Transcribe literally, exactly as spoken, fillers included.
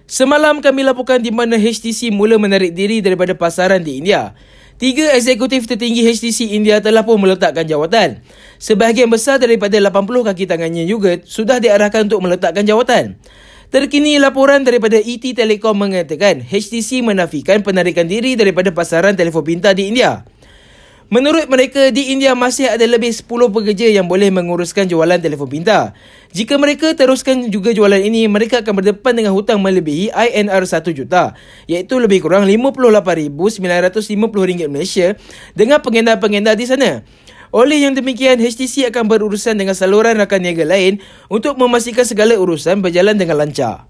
Semalam kami laporkan di mana H T C mula menarik diri daripada pasaran di India. Tiga eksekutif tertinggi H T C India telah pun meletakkan jawatan. Sebahagian besar daripada lapan puluh kaki tangannya juga sudah diarahkan untuk meletakkan jawatan. Terkini laporan daripada E T Telecom mengatakan H T C menafikan penarikan diri daripada pasaran telefon pintar di India. Menurut mereka, di India masih ada lebih sepuluh pekerja yang boleh menguruskan jualan telefon pintar. Jika mereka teruskan juga jualan ini, mereka akan berdepan dengan hutang melebihi I N R satu juta, iaitu lebih kurang lima puluh lapan ribu sembilan ratus lima puluh ringgit Malaysia dengan pengendar-pengendar di sana. Oleh yang demikian, H T C akan berurusan dengan saluran rakan niaga lain untuk memastikan segala urusan berjalan dengan lancar.